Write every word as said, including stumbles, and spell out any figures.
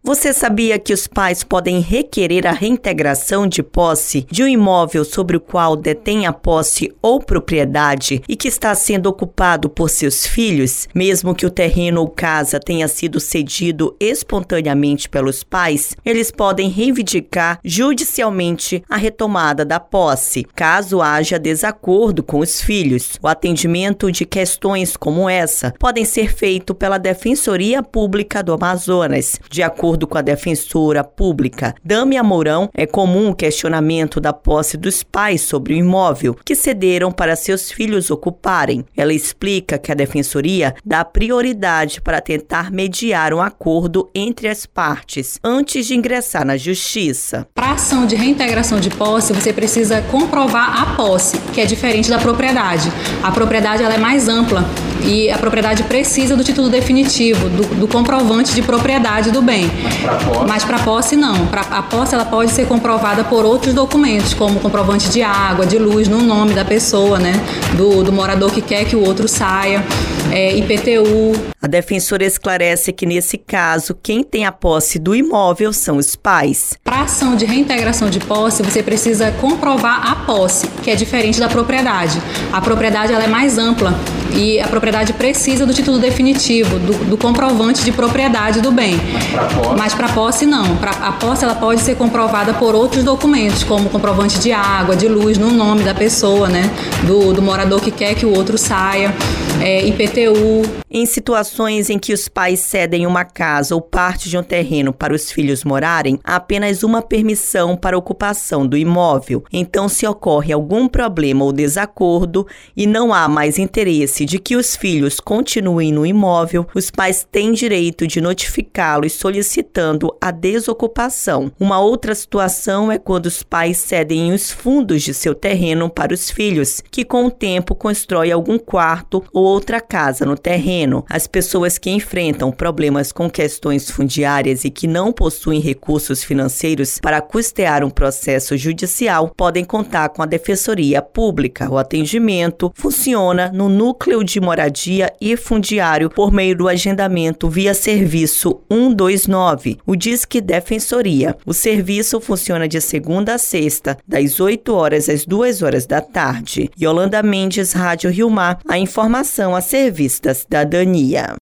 Você sabia que os pais podem requerer a reintegração de posse de um imóvel sobre o qual detém a posse ou propriedade e que está sendo ocupado por seus filhos, mesmo que o terreno ou casa tenha sido cedido espontaneamente pelos pais? Eles podem reivindicar judicialmente a retomada da posse, caso haja desacordo com os filhos. O atendimento de questões como essa podem ser feito pela Defensoria Pública do Amazonas. De acordo com a defensora pública Dâmia Mourão, é comum o questionamento da posse dos pais sobre o imóvel que cederam para seus filhos ocuparem. Ela explica que a defensoria dá prioridade para tentar mediar um acordo entre as partes antes de ingressar na justiça. Para a ação de reintegração de posse, você precisa comprovar a posse, que é diferente da propriedade. A propriedade ela é mais ampla e a propriedade precisa do título definitivo, do, do comprovante de propriedade do bem. Mas para a posse não. Pra, a posse ela pode ser comprovada por outros documentos, como comprovante de água, de luz, no nome da pessoa, né? Do, do morador que quer que o outro saia, é, I P T U. A defensora esclarece que, nesse caso, quem tem a posse do imóvel são os pais. Para a ação de reintegração de posse, você precisa comprovar a posse, que é diferente da propriedade. A propriedade ela é mais ampla e a propriedade precisa do título definitivo, do, do comprovante de propriedade do bem. Mas para a posse não. Pra, a posse ela pode ser comprovada por outros documentos, como comprovante de água, de luz, no nome da pessoa, né? Do, do morador que quer que o outro saia, é, I P T U. Em situações em que os pais cedem uma casa ou parte de um terreno para os filhos morarem, há apenas uma permissão para a ocupação do imóvel. Então, se ocorre algum problema ou desacordo e não há mais interesse de que os filhos continuem no imóvel, os pais têm direito de notificá-los solicitando a desocupação. Uma outra situação é quando os pais cedem os fundos de seu terreno para os filhos, que com o tempo constroem algum quarto ou outra casa no terreno. As pessoas que enfrentam problemas com questões fundiárias e que não possuem recursos financeiros para custear um processo judicial podem contar com a Defensoria Pública. O atendimento funciona no Núcleo de Moradia e Fundiário por meio do agendamento via serviço um dois nove, o Disque Defensoria. O serviço funciona de segunda a sexta, das oito horas às duas horas da tarde. Yolanda Mendes, Rádio Rio Mar, a informação a serviço da cidadania.